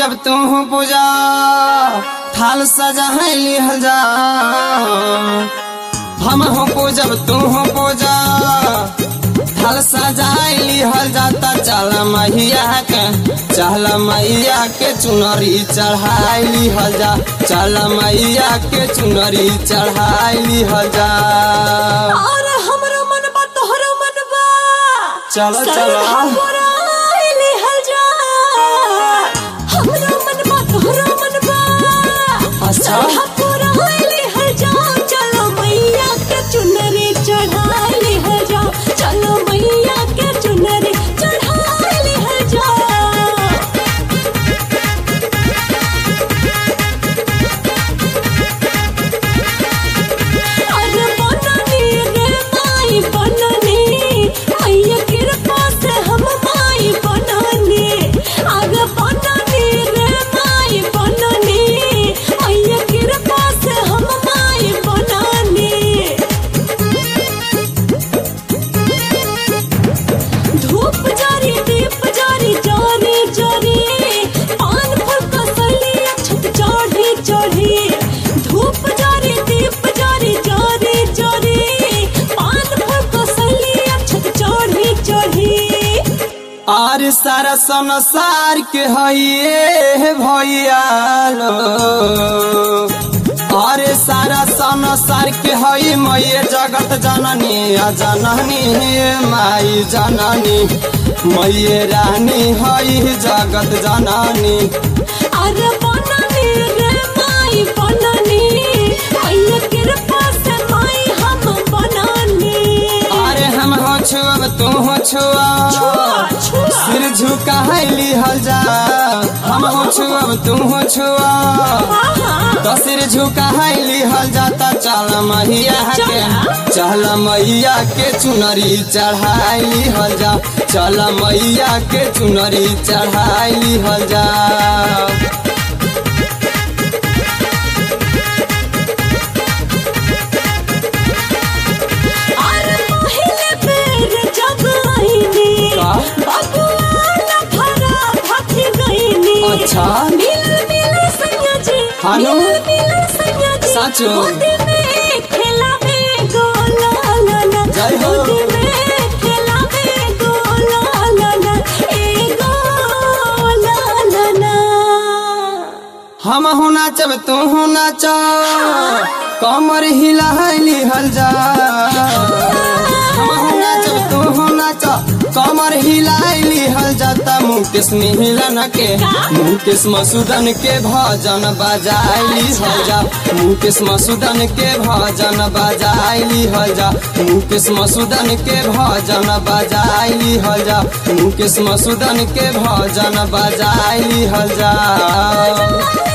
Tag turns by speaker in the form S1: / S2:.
S1: पूजब तू पूजा थाल सजाइली हजा हम हो पूजब तू पूजा थाल सजाइली हल जाता चल मैया के चुनरी चढ़ाइली हल जा चल मैया के चुनरी चढ़ाइली हल जा चलो चलो अच्छा
S2: चलो मैया के चुनरी चढ़ाइली है जा चलो मैया के चुनरी चढ़ाइली है जा अरे बननी रे माई बननी मैया कृपा से हम माई बननी अरे बननी रे माई बननी मैया कृपा से हम माई बननी धूप जारी दीप जारी जारी जारी पान फल कसली छत चढ़ी चढ़ी धूप जारी दीप जारी जारी जारी पान फल कसली छत चढ़ी चढ़ी
S1: आर सारा संसार के हइए भैया लो अरे सारा संसार के हई मैये जगत जननी जननी माई जननी मैये रानी हई जगत जननी
S2: अरे बननी रे माई बननी मैया कृपा से माई हम बननी
S1: अरे हम हो छुअब तू हो छुआ सिर झुकाइली हल जा हम हो छुअब तू हो छुआ तो सिर झुकाइली हल जाता चल मैया के चुनरी चढ़ाइली हल जा चल मैया के चुनरी चढ़ाइली हल जा अच्छा हानो साचो जय हो हम हो नाचब तू हो नाच कमर हिलाइली हल जा हम हो नाचब तू हो नाच कमर हिलाइली हल जाता मुकेश मिलन के मुकेश मसूदन के भजन बजाइली हल जा मुकेश मसूदन के भजन बजाइली हल जा मुकेश मसूदन के भजन बजाइली हल जा मुकेश मसूदन के भजन बजाइली हल जा